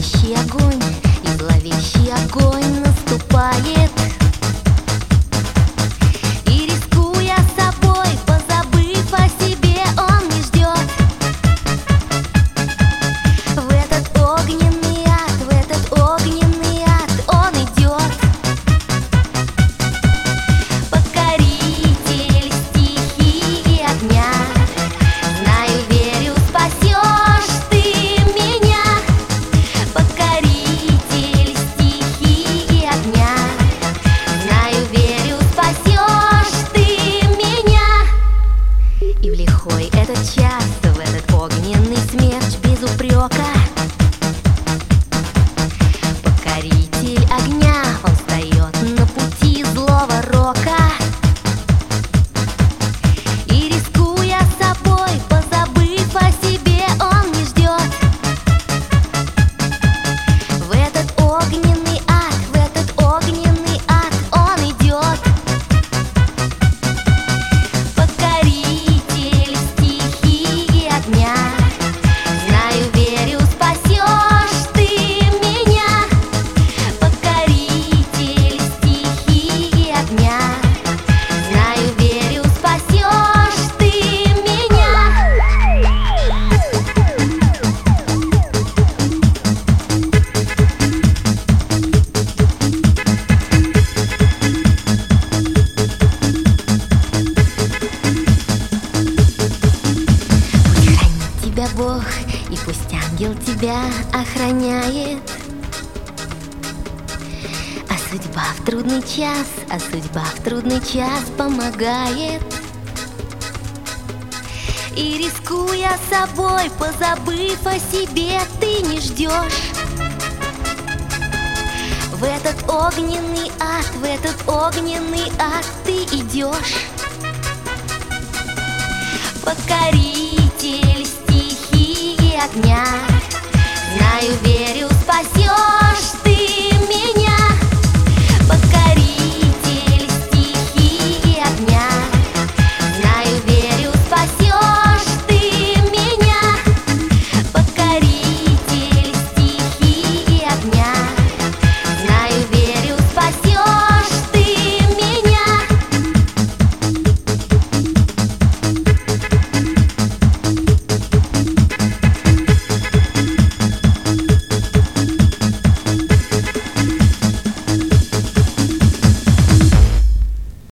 зловещий огонь, и зловещий огонь наступает. И рискуя собой, позабыв о себе, он не ждет. В этот огненный ад, в этот огненный ад он идет. Покоритель стихии огня, знаю, верю, спасешь ты меня. Покоритель стихии огня, знаю, верю, спасешь ты меня. И в лихой этот час, в этот огненный смерч без упрека, покоритель огня, он встает на пути злого рока. И рискуя собой, позабыв о себе, он не ждет. В этот огненный ад он идет. Покоритель стихии огня, знаю, верю, спасешь ты меня. Покоритель стихии огня, знаю, верю, спасешь ты меня. Пусть хранит тебя Бог, и пусть ангел тебя охраняет. А судьба в трудный час помогает. И рискуя собой, позабыв о себе, ты не ждешь. В этот огненный ад ты идешь. Покоритель стихии огня, знаю, верю,